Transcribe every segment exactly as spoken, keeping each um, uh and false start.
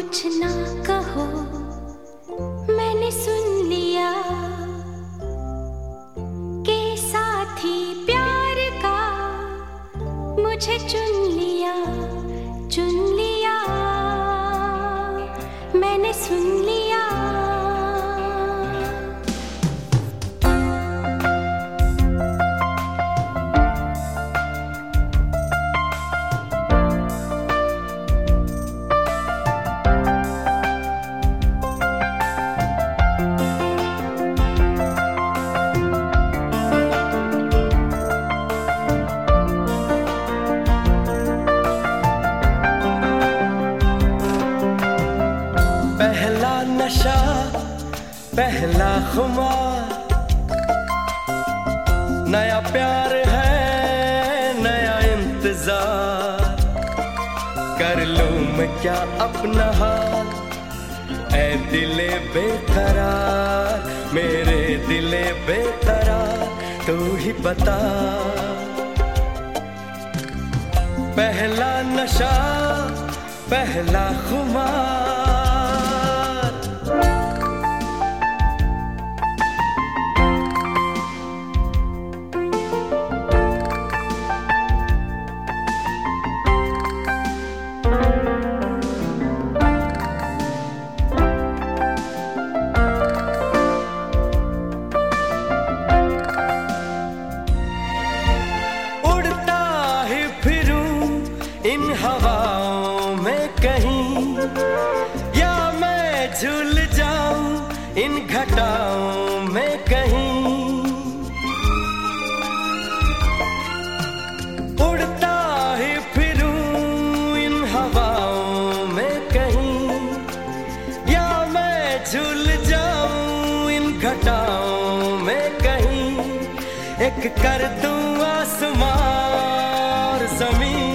कुछ ना कहो, मैंने सुन लिया के साथी प्यार का मुझे चुन लिया, चुन लिया, मैंने सुन लिया। पहला नशा, पहला खुमार, नया प्यार है, नया इंतजार। कर लूं मैं क्या अपना हाल, ऐ दिले बेकरार, मेरे दिले बेकरार, तू ही बता। पहला नशा, पहला खुमार, इन हवाओं में कहीं, या मैं झूल जाऊं इन घटाओं में कहीं। उड़ता ही फिरूं इन हवाओं में कहीं, या मैं झूल जाऊं इन घटाओं में कहीं। एक कर दूं आसमां और ज़मीन,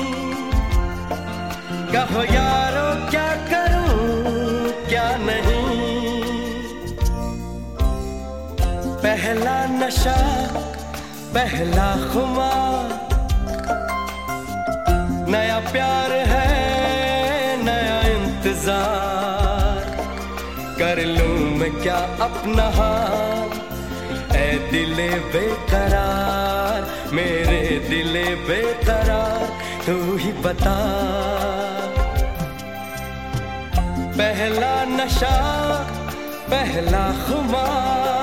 कहो यारो क्या करूं क्या नहीं। पहला नशा, पहला खुमार, नया प्यार है, नया इंतजार। कर लूं मैं क्या अपना हाल, ऐ दिले बेकरार, मेरे दिले बेकरार, तू ही बता। पहला नशा, पहला खुमार।